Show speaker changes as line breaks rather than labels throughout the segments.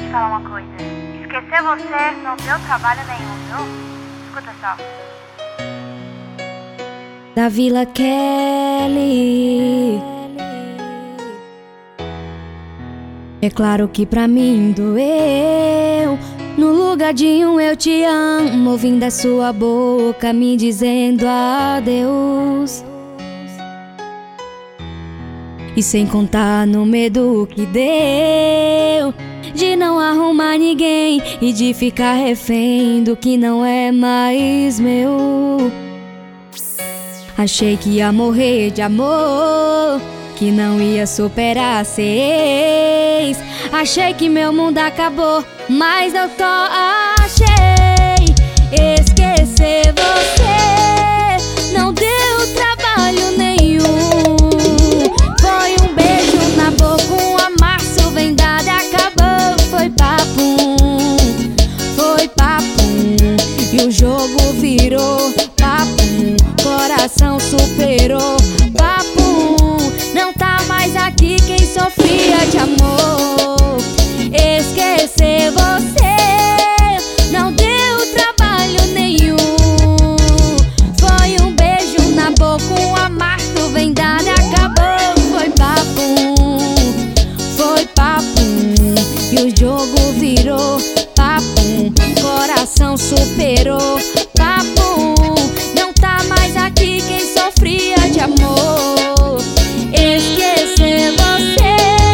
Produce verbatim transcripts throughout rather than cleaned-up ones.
te falar uma coisa. Esquecer você não deu trabalho nenhum, viu? Escuta só.
Da Vila Kelly. É claro que pra mim doeu. No lugar de um eu te amo, ouvindo a sua boca me dizendo adeus. E sem contar no medo que deu de não arrumar ninguém e de ficar refém do que não é mais meu. Achei que ia morrer de amor, que não ia superar seis. Achei que meu mundo acabou, mas eu tô achei. Esquecer você não deu trabalho nenhum. Foi um beijo na boca, um amasso, vendada, acabou. Foi papum, foi papum, e o jogo virou papum. Coração superou papum. Não tá mais aqui quem sofria de amor. Esquecer você não deu trabalho nenhum. Foi um beijo na boca, um amasso, vendada, acabou. Foi papum, foi papum, e o jogo virou papum. Coração superou papum. Não tá mais aqui quem sofria de amor. Esquecer você.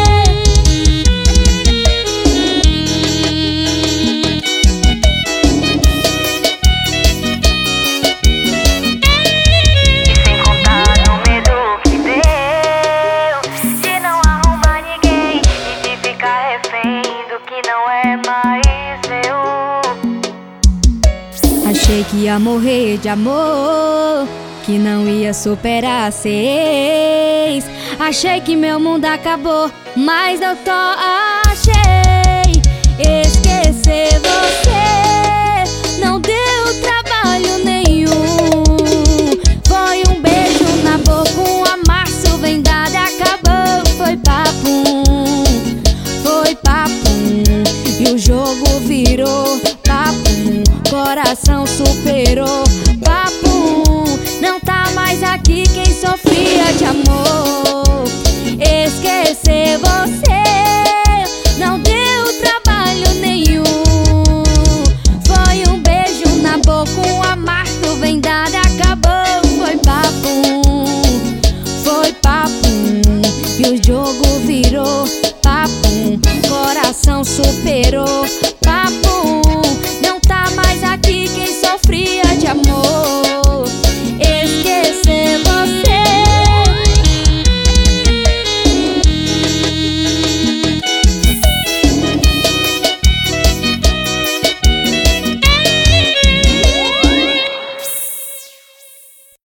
E sem contar no medo que deu de não arrumar ninguém e de ficar refém do que não é mais meu.
Achei que ia morrer de amor, que não ia superar seis. Achei que meu mundo acabou, mas eu tô achei. Esquecer você não deu trabalho nenhum. Foi um beijo na boca, um amasso, vendada, acabou. Foi papum, foi papum, e o jogo virou papum. Coração superou papum. Não tá mais aqui quem sofria de amor. Esquecer você não deu trabalho nenhum. Foi um beijo na boca, um amasso, vendada, acabou. Foi papum, foi papum, e o jogo virou papum. Coração superou